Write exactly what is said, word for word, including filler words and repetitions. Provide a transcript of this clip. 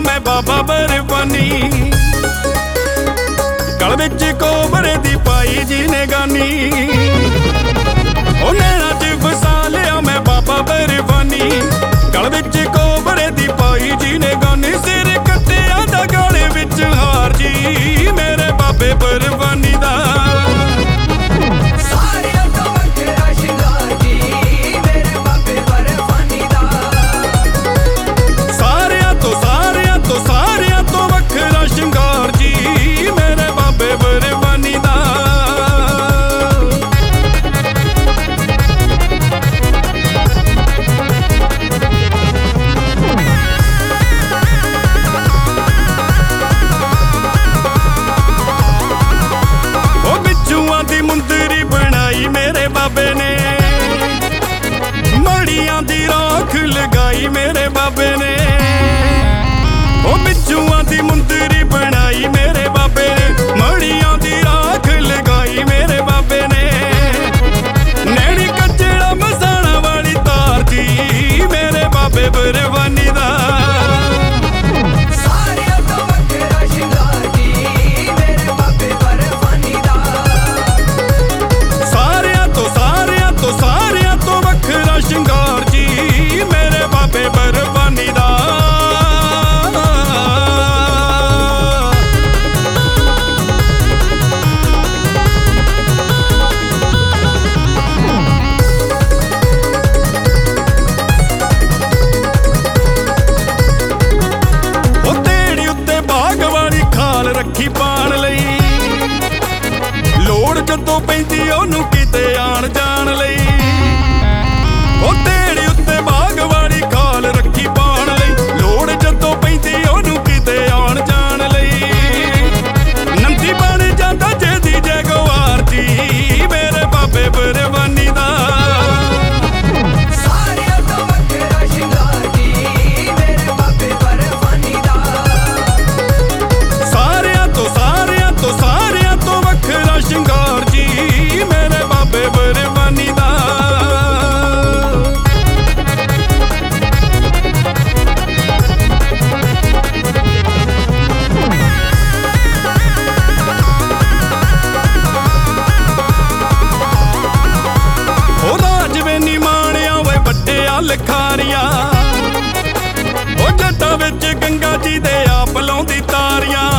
मैं बाबा बर्फानी। गल विच कोबरे दी पाई जी ने गानी, ओ नैना च फसा लिया मैं बाबा बर्फानी। गल विच कोबरे दी पाई जी ने गानी, सिर कट्टिया दा गले विच हार जी मेरे बाबे बर्फानी दा। मेरे बाबे ने मड़ियां दी राख लगाई मेरे बाबे ने, ओ बिच्छुआं दी मुंदरी बनाई मेरे बाबे ने। मड़ियां दी राख लगाई मेरे बाबे ने, नैनी कच्चड़ा मसाणा वाली तार दी मेरे बाबे बर्फानी दा। शिंगार जी मेरे बाबे बर्फानी दा। ओ तेड़ी उत्ते बाग वाली खाल रखी पाण लई, लोड़ जदों पैंदी ओनू किते आण जाण लई। ओ तेड़ी उत्ते बाग वाली खाल रखी पाण लई, लोड़ जदों पैंदी ओनू किते आण जाण लई। नंदी बण जांदा जेदी जगवार दी मेरे बाबे बर्फानी दा। सारियां तो वखरा शिंगार जी मेरे बाबे बर्फानी दा। सारियां तो सारियां तो सारियां तो वखरा शिंगार जी मेरे बाबे बर्फानी दा। लखारियां ओ जट्टां विच गंगा जी दे आप लाउंदी तारियां,